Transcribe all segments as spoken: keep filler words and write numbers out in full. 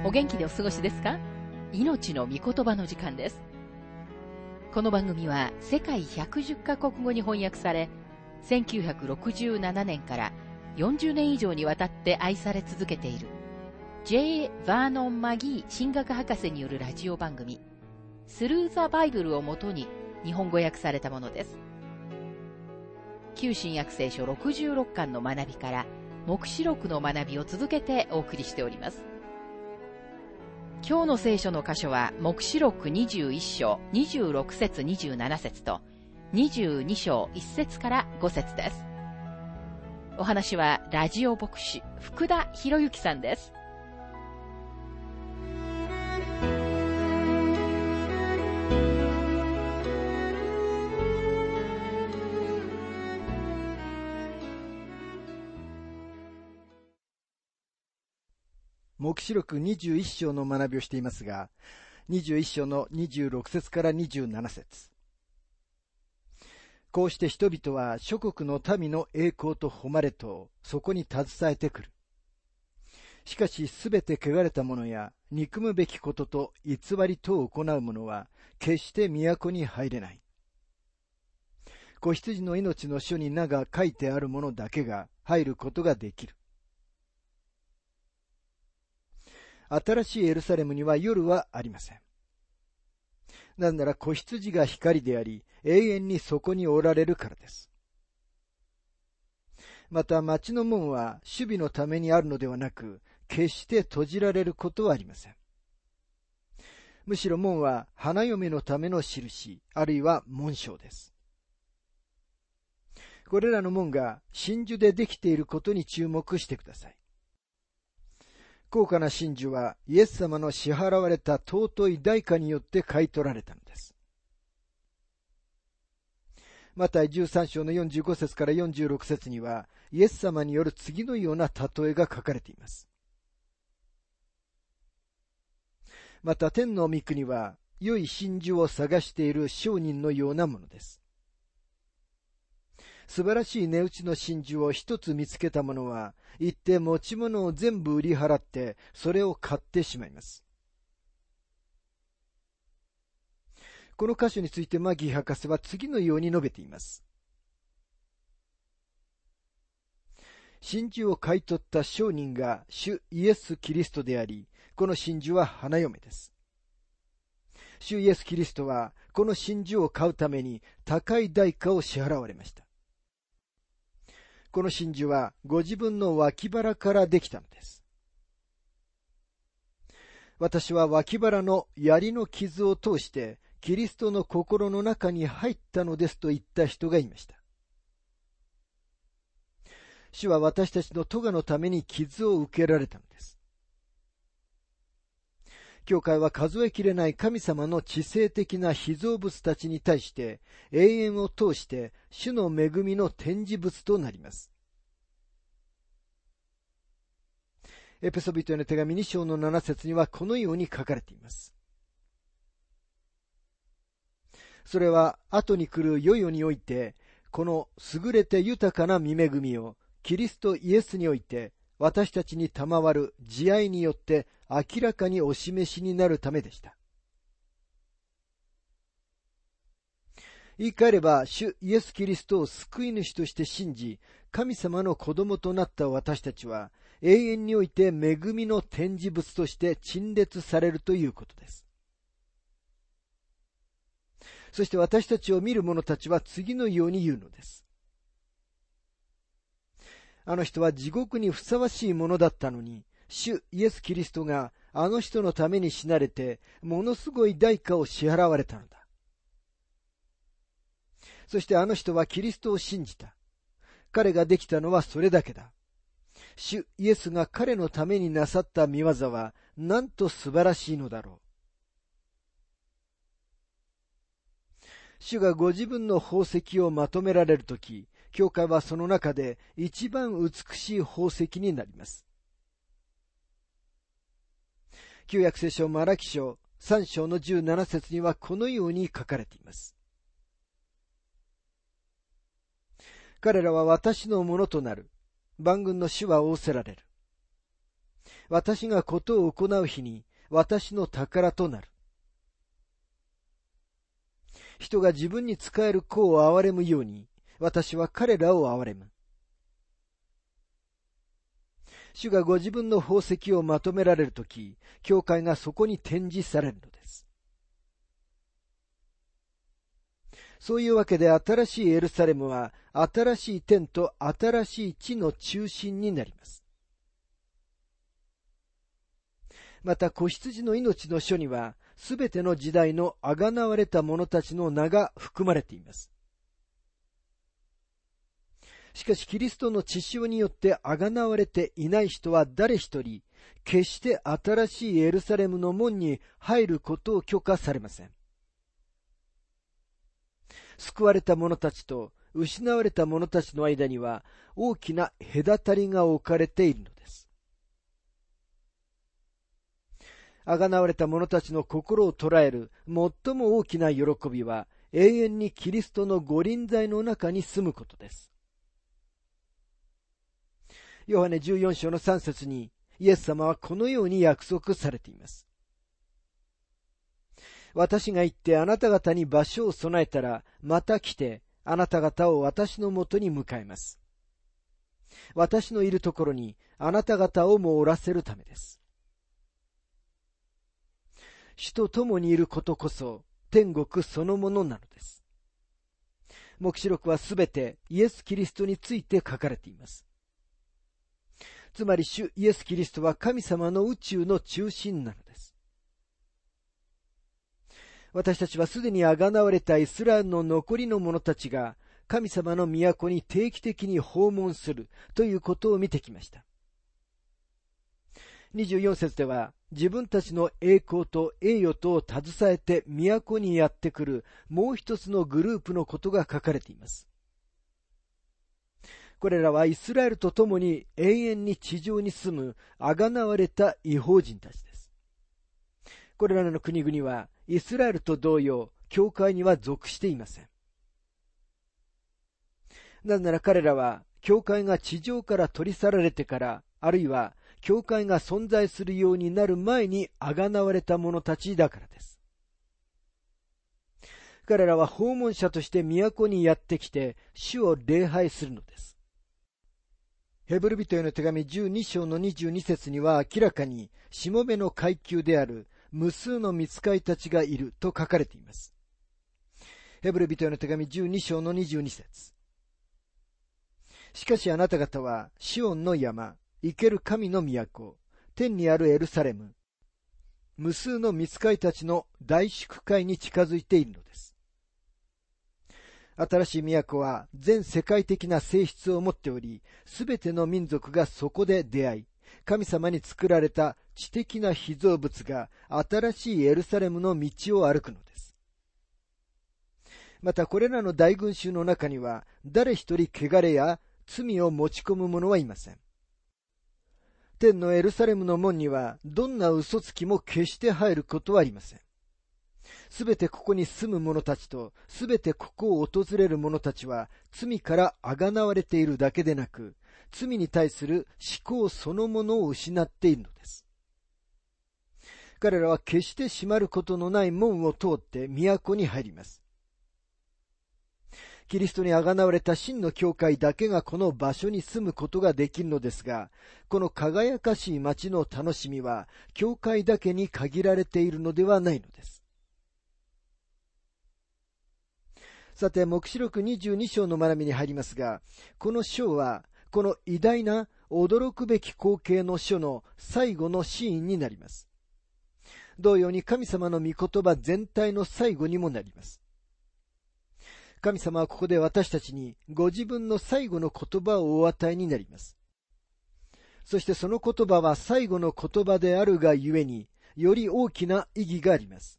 お元気でお過ごしですか？命の御言葉の時間です。この番組は世界ひゃくじゅっカ国語に翻訳され、せんきゅうひゃくろくじゅうななねんからよんじゅうねん以上にわたって愛され続けている ジェイエー バーノン・マギー神学博士によるラジオ番組スルー・ザ・バイブルをもとに日本語訳されたものです。旧新約聖書ろくじゅうろっかんの学びから黙示録の学びを続けてお送りしております。今日の聖書の箇所は黙示録にじゅういっ章にじゅうろく節にじゅうなな節とにじゅうに章いち節からご節です。お話はラジオ牧師福田博之さんです。 黙示録にじゅういっ章の学びをしていますが、にじゅういっ章のにじゅうろく節からにじゅうなな節。こうして人々は諸国の民の栄光と誉れとそこに携えてくる。しかしすべて汚れた者や憎むべきことと偽りとを行う者は決して都に入れない。子羊の命の書に名が書いてある者だけが入ることができる。新しいエルサレムには夜はありません。なぜなら子羊が光であり、永遠にそこにおられるからです。また町の門は守備のためにあるのではなく、決して閉じられることはありません。むしろ門は花嫁のための印、あるいは紋章です。これらの門が真珠でできていることに注目してください。高価な真珠はイエス様の支払われた尊い代価によって買い取られたのです。マタイじゅうさん章のよんじゅうご節からよんじゅうろく節にはイエス様による次のような例えが書かれています。また天の御国は良い真珠を探している商人のようなものです。素晴らしい値打ちの真珠を一つ見つけた者は、行って持ち物を全部売り払って、それを買ってしまいます。この箇所についてマギー博士は次のように述べています。真珠を買い取った商人が主イエス・キリストであり、この真珠は花嫁です。主イエス・キリストは、この真珠を買うために高い代価を支払われました。この真珠はご自分の脇腹からできたのです。私は脇腹の槍の傷を通してキリストの心の中に入ったのですと言った人がいました。主は私たちの咎のために傷を受けられたのです。教会は数えきれない神様の知性的な被造物たちに対して永遠を通して主の恵みの展示物となります。エペソビトへの手紙に章のなな節にはこのように書かれています。それは後に来る世々においてこの優れて豊かな御恵みをキリストイエスにおいて私たちに賜る慈愛によって明らかにお示しになるためでした。言い換えれば、主イエス・キリストを救い主として信じ、神様の子供となった私たちは、永遠において恵みの展示物として陳列されるということです。そして私たちを見る者たちは次のように言うのです。あの人は地獄にふさわしいものだったのに、主イエス・キリストがあの人のために死なれて、ものすごい代価を支払われたのだ。そしてあの人はキリストを信じた。彼ができたのはそれだけだ。主イエスが彼のためになさった御業はなんと素晴らしいのだろう。主がご自分の宝石をまとめられるとき、教会はその中で一番美しい宝石になります。旧約聖書マラキ書さん章のじゅうなな節にはこのように書かれています。彼らは私のものとなる。万軍の主は仰せられる。 私がことを行う日に私の宝となる。人が自分に仕える子を憐れむように、私は彼らを憐れむ。主がご自分の宝石をまとめられるとき、教会がそこに展示されるのです。そういうわけで新しいエルサレムは、新しい天と新しい地の中心になります。また、子羊の命の書には、すべての時代のあがなわれた者たちの名が含まれています。しかしキリストの血潮によってあがなわれていない人は誰一人、決して新しいエルサレムの門に入ることを許可されません。救われた者たちと失われた者たちの間には大きな隔たりが置かれているのです。あがなわれた者たちの心を捉える最も大きな喜びは、永遠にキリストの御臨在の中に住むことです。ヨハネじゅうよん章のさん節に、イエス様はこのように約束されています。私が行ってあなた方に場所を備えたら、また来て、あなた方を私のもとに迎えます。私のいるところに、あなた方をもおらせるためです。主と共にいることこそ、天国そのものなのです。黙示録はすべてイエス・キリストについて書かれています。つまり主イエス・キリストは神様の宇宙の中心なのです。私たちはすでにあがなわれたイスラエルの残りの者たちが神様の都に定期的に訪問するということを見てきました。にじゅうよん節では、自分たちの栄光と栄誉とを携えて都にやってくるもう一つのグループのことが書かれています。これらはイスラエルと共に永遠に地上に住むあがなわれた異邦人たちです。これらの国々はイスラエルと同様、教会には属していません。なぜなら彼らは教会が地上から取り去られてから、あるいは教会が存在するようになる前にあがなわれた者たちだからです。彼らは訪問者として都にやってきて主を礼拝するのです。ヘブル人への手紙じゅうに章のにじゅうに節には明らかにしもべの階級である無数の御使いたちがいると書かれています。ヘブル人への手紙じゅうに章のにじゅうに節。しかしあなた方はシオンの山、生ける神の都、天にあるエルサレム、無数の御使いたちの大祝会に近づいているのです。新しい都は全世界的な性質を持っており、すべての民族がそこで出会い、神様に作られた知的な被造物が新しいエルサレムの道を歩くのです。またこれらの大群衆の中には誰一人汚れや罪を持ち込む者はいません。天のエルサレムの門にはどんな嘘つきも決して入ることはありません。すべてここに住む者たちと、すべてここを訪れる者たちは、罪からあがなわれているだけでなく、罪に対する思考そのものを失っているのです。彼らは決して閉まることのない門を通って都に入ります。キリストにあがなわれた真の教会だけがこの場所に住むことができるのですが、この輝かしい町の楽しみは、教会だけに限られているのではないのです。さて、黙示録にじゅうに章の学びに入りますが、この章は、この偉大な驚くべき光景の書の最後のシーンになります。同様に神様の御言葉全体の最後にもなります。神様はここで私たちにご自分の最後の言葉をお与えになります。そしてその言葉は最後の言葉であるがゆえに、より大きな意義があります。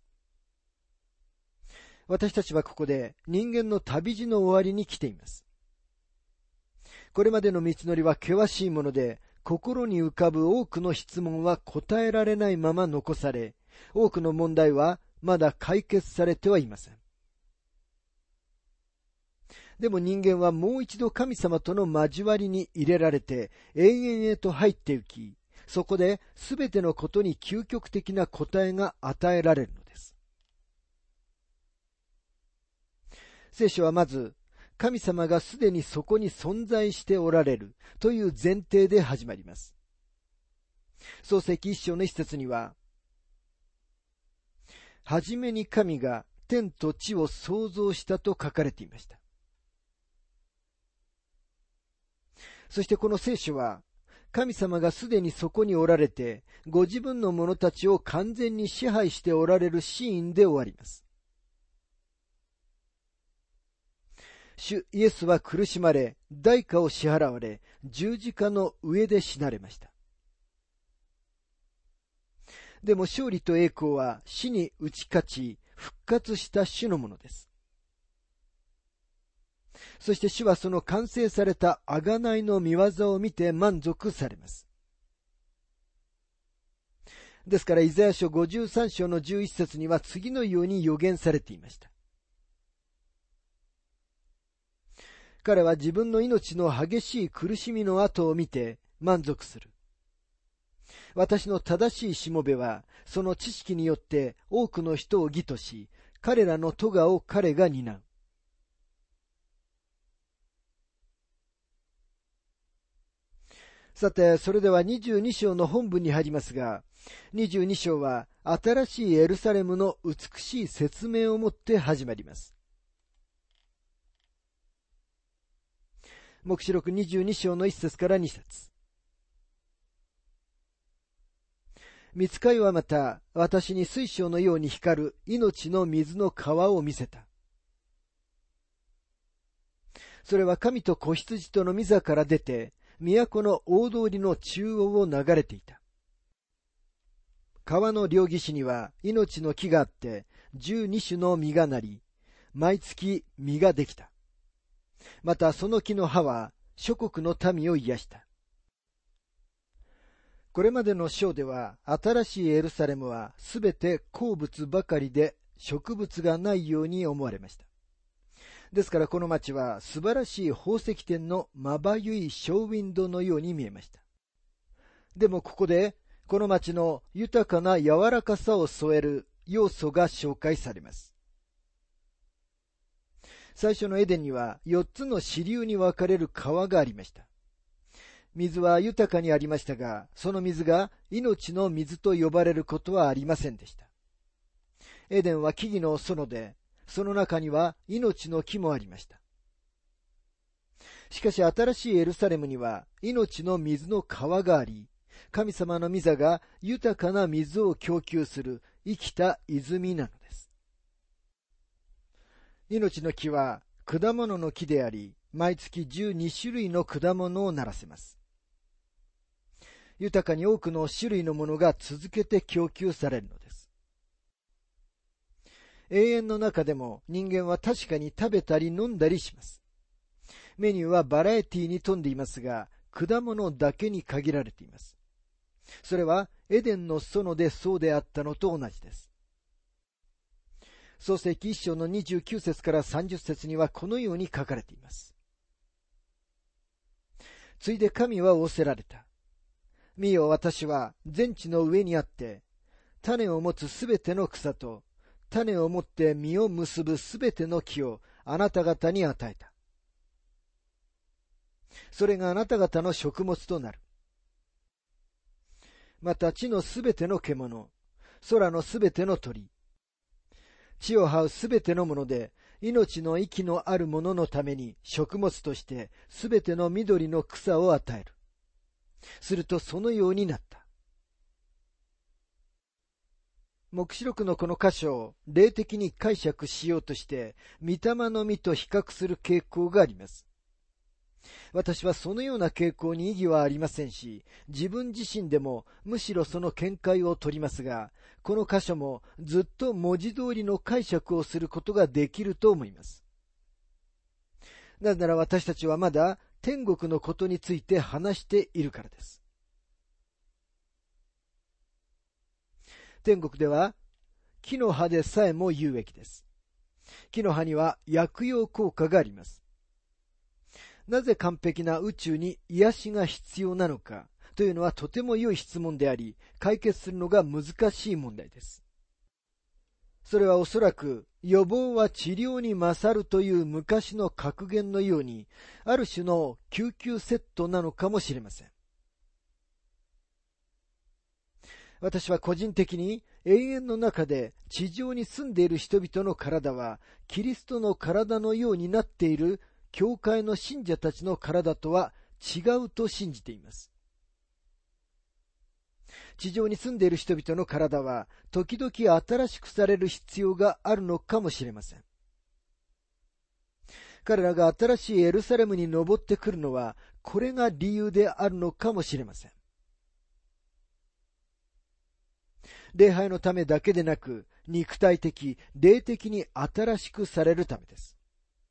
私たちはここで人間の旅路の終わりに来ています。これまでの道のりは険しいもので、心に浮かぶ多くの質問は答えられないまま残され、多くの問題はまだ解決されてはいません。でも人間はもう一度神様との交わりに入れられて永遠へと入って行き、 そこで全てのことに究極的な答えが与えられるのです。聖書はまず、神様がすでにそこに存在しておられるという前提で始まります。創世記一章の一節には、はじめに神が天と地を創造したと書かれていました。そしてこの聖書は、神様がすでにそこにおられて、ご自分の者たちを完全に支配しておられるシーンで終わります。主イエスは苦しまれ、代価を支払われ、十字架の上で死なれました。でも勝利と栄光は死に打ち勝ち、復活した主のものです。そして主はその完成された贖いの御業を見て満足されます。ですからイザヤ書ごじゅうさん章のじゅういち節には次のように予言されていました。彼は自分の命の激しい苦しみの後を見て満足する。私の正しいしもべはその知識によって多くの人を義とし、彼らの咎を彼が担う。さて、それではにじゅうに章の本文に入りますが、にじゅうに章は新しいエルサレムの美しい説明をもって始まります。黙示録にじゅうに章のいち節からに節。御使いはまた私に水晶のように光る命の水の川を見せた。それは神と子羊との御座から出て、都の大通りの中央を流れていた。川の両岸には命の木があって、十二種の実がなり、毎月実ができた。またその木の葉は諸国の民を癒した。これまでの章では、新しいエルサレムはすべて鉱物ばかりで植物がないように思われました。ですからこの町は素晴らしい宝石店のまばゆいショーウィンドウのように見えました。でもここでこの町の豊かな柔らかさを添える要素が紹介されます。最初のエデンにはよっつの支流に分かれる川がありました。水は豊かにありましたが、その水が命の水と呼ばれることはありませんでした。エデンは木々の園で、その中には命の木もありました。しかし新しいエルサレムには命の水の川があり、神様の御座が豊かな水を供給する生きた泉なのです。命の木は果物の木であり、毎月じゅうに種類の果物をならせます。豊かに多くの種類のものが続けて供給されるのです。永遠の中でも人間は確かに食べたり飲んだりします。メニューはバラエティに富んでいますが、果物だけに限られています。それはエデンの園でそうであったのと同じです。創世記一章のにじゅうきゅう節からさんじゅう節にはこのように書かれています。ついで神は仰せられた。見よ、私は全地の上にあって、種を持つすべての草と、種を持って実を結ぶすべての木をあなた方に与えた。それがあなた方の食物となる。また地のすべての獣、空のすべての鳥、地を這うすべてのもので、命の息のあるもののために食物としてすべての緑の草を与える。するとそのようになった。黙示録のこの箇所を霊的に解釈しようとして、御霊の実と比較する傾向があります。私はそのような傾向に異議はありませんし、自分自身でもむしろその見解を取りますが、この箇所もずっと文字通りの解釈をすることができると思います。なぜなら私たちはまだ天国のことについて話しているからです。天国では木の葉でさえも有益です。木の葉には薬用効果があります。なぜ完璧な宇宙に癒しが必要なのかというのはとても良い質問であり、解決するのが難しい問題です。それはおそらく予防は治療に勝るという昔の格言のように、ある種の救急セットなのかもしれません。私は個人的に永遠の中で地上に住んでいる人々の体はキリストの体のようになっている教会の信者たちの体とは違うと信じています。地上に住んでいる人々の体は時々新しくされる必要があるのかもしれません。彼らが新しいエルサレムに登ってくるのはこれが理由であるのかもしれません。礼拝のためだけでなく、肉体的、霊的に新しくされるためです。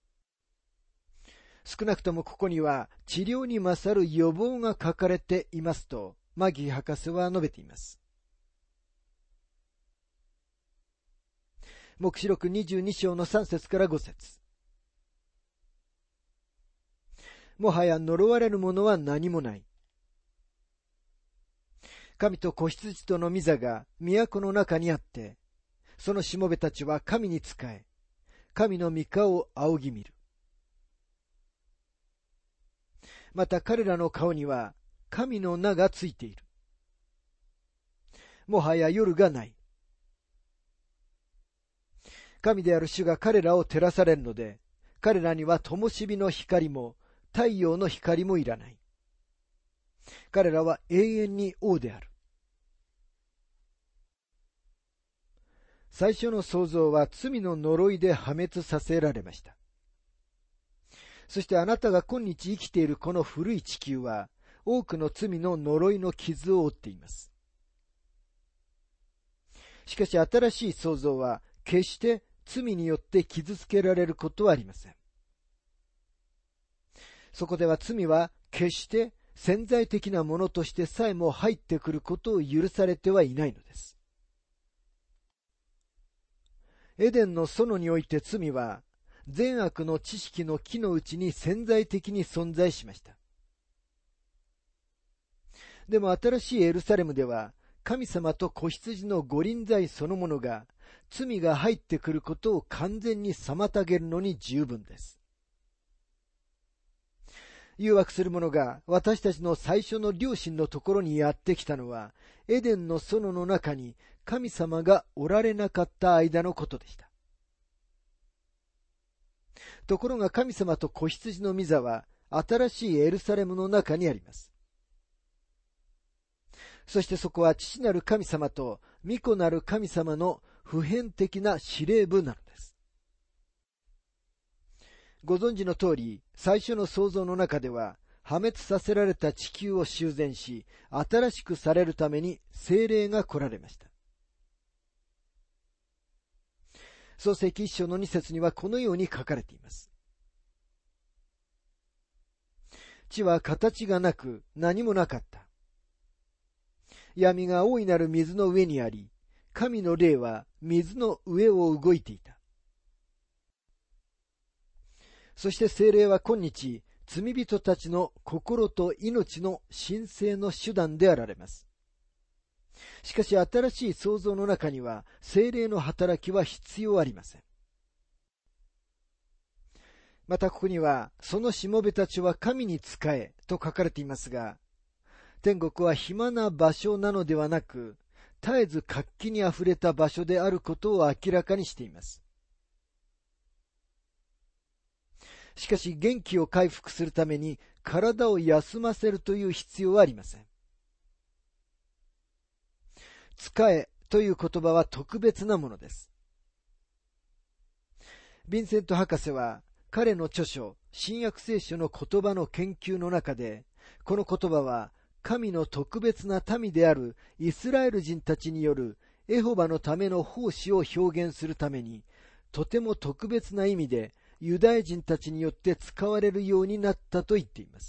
少なくともここには治療に勝る予防が書かれていますと、マギー博士は述べています。黙示録にじゅうに章のさん節からご節。もはや呪われるものは何もない。神と子羊との御座が都の中にあって、そのしもべたちは神に仕え、神の御顔を仰ぎ見る。また彼らの顔には神の名がついている。もはや夜がない。神である主が彼らを照らされるので、彼らには灯火の光も太陽の光もいらない。彼らは永遠に王である。最初の創造は罪の呪いで破滅させられました。そしてあなたが今日生きているこの古い地球は多くの罪の呪いの傷を負っています。しかし新しい創造は決して罪によって傷つけられることはありません。そこでは罪は決して潜在的なものとしてさえも入ってくることを許されてはいないのです。エデンの園において罪は善悪の知識の木のうちに潜在的に存在しました。でも新しいエルサレムでは神様と子羊の御臨在そのものが罪が入ってくることを完全に妨げるのに十分です。誘惑する者が私たちの最初の両親のところにやってきたのは、エデンの園の中に神様がおられなかった間のことでした。ところが神様と子羊の御座は新しいエルサレムの中にあります。そしてそこは父なる神様と御子なる神様の普遍的な司令部なのです。ご存知の通り、最初の創造の中では破滅させられた地球を修繕し、新しくされるために聖霊が来られました。創世記一章の二節にはこのように書かれています。地は形がなく何もなかった。闇が大いなる水の上にあり、神の霊は水の上を動いていた。そして聖霊は今日、罪人たちの心と命の神聖の手段であられます。しかし新しい創造の中には聖霊の働きは必要ありません。またここには、そのしもべたちは神に仕えと書かれていますが、天国は暇な場所なのではなく、絶えず活気にあふれた場所であることを明らかにしています。しかし元気を回復するために体を休ませるという必要はありません。使えという言葉は特別なものです。ヴィンセント博士は彼の著書新約聖書の言葉の研究の中で、この言葉は神の特別な民であるイスラエル人たちによるエホバのための奉仕を表現するために、とても特別な意味でユダヤ人たちによって使われるようになったと言っています。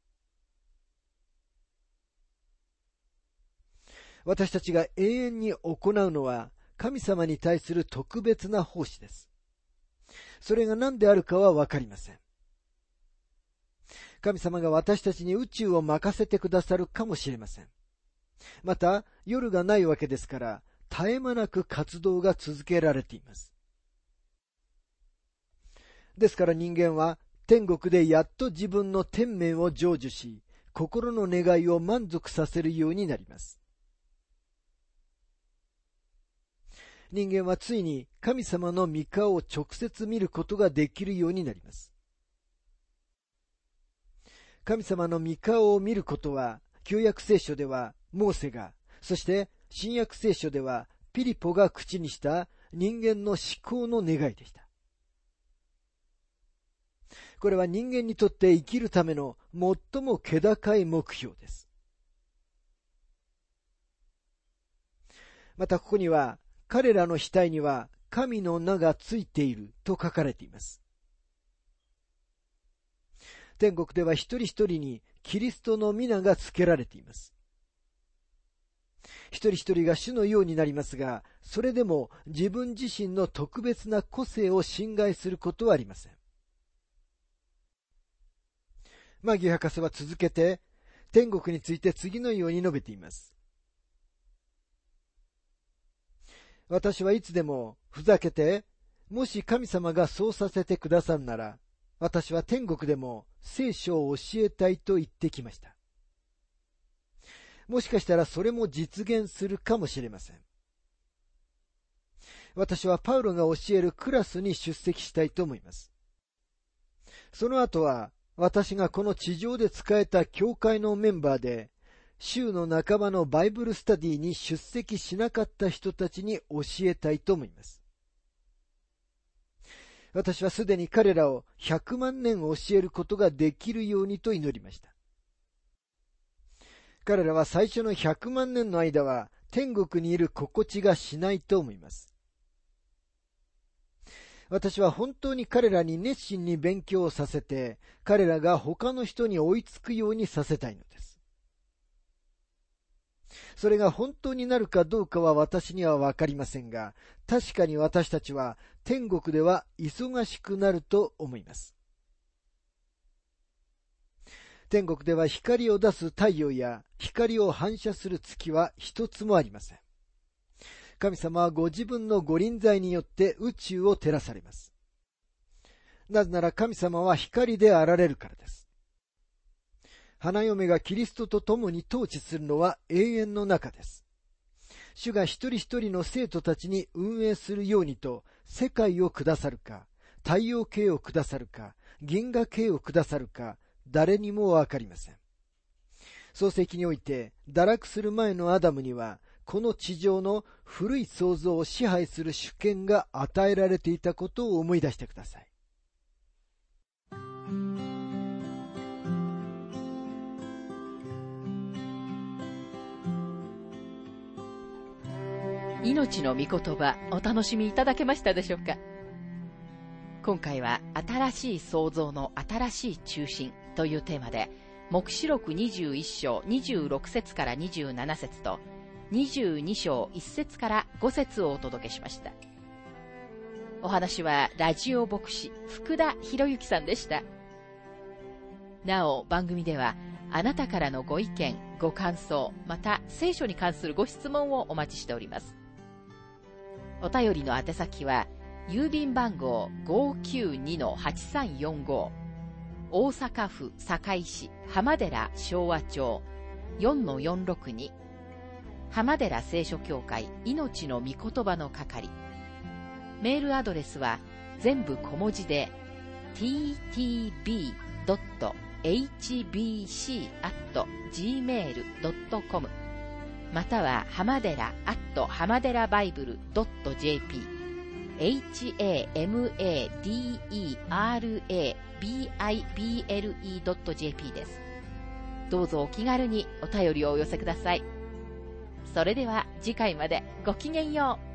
私たちが永遠に行うのは神様に対する特別な奉仕です。それが何であるかはわかりません。 神様が私たちに宇宙を任せてくださるかもしれません。また、夜がないわけですから、絶え間なく活動が続けられています。ですから人間は、天国でやっと自分の天命を成就し、心の願いを満足させるようになります。人間はついに神様の御顔を直接見ることができるようになります。神様の御顔を見ることは、旧約聖書ではモーセが、そして新約聖書ではピリポが口にした人間の至高の願いでした。これは人間にとって生きるための最も気高い目標です。またここには、彼らの額には神の名がついていると書かれています。天国では一人一人にキリストの皆が付けられています。一人一人が主のようになりますが、それでも自分自身の特別な個性を侵害することはありません。マギー博士は続けて、天国について次のように述べています。私はいつでもふざけて、もし神様がそうさせてくださるなら、私は天国でも聖書を教えたいと言ってきました。もしかしたらそれも実現するかもしれません。私はパウロが教えるクラスに出席したいと思います。その後は、私がこの地上で使えた教会のメンバーで、週の半ばのバイブルスタディに出席しなかった人たちに教えたいと思います。私はすでに彼らをひゃくまんねん教えることができるようにと祈りました。彼らは最初のひゃくまんねんの間は天国にいる心地がしないと思います。私は本当に彼らに熱心に勉強をさせて、彼らが他の人に追いつくようにさせたいのです。それが本当になるかどうかは私にはわかりませんが、確かに私たちは天国では忙しくなると思います。天国では光を出す太陽や光を反射する月は一つもありません。神様はご自分の御臨在によって宇宙を照らされます。なぜなら神様は光であられるからです。花嫁がキリストと共に統治するのは永遠の中です。主が一人一人の生徒たちに運営するようにと世界をくださるか、太陽系をくださるか、銀河系をくださるか、誰にもわかりません。創世記において堕落する前のアダムには、この地上の古い創造を支配する主権が与えられていたことを思い出してください。 命の御言葉、お楽しみいただけましたでしょうか。今回は新しい創造の新しい中心というテーマで、黙示録にじゅういっ章にじゅうろく節からにじゅうなな節とにじゅうに章いち節からご節をお届けしました。お話はラジオ牧師福田博之さんでした。なお番組ではあなたからのご意見、ご感想、また聖書に関するご質問をお待ちしております。お便りの宛先は郵便番号 ごーきゅうにのはちさんよんご 大阪府堺市浜寺昭和町 よんのよんろくに 浜寺聖書協会命の御言葉の係。メールアドレスは全部小文字で ティーティービードットエイチビーシーアットジーメールドットコム または浜寺アット浜寺バイブルドットジェーピー エイチエーエムエーディーイーアールエービーアイビーエルイードットジェーピー です。どうぞお気軽にお便りをお寄せください。それでは次回までごきげんよう。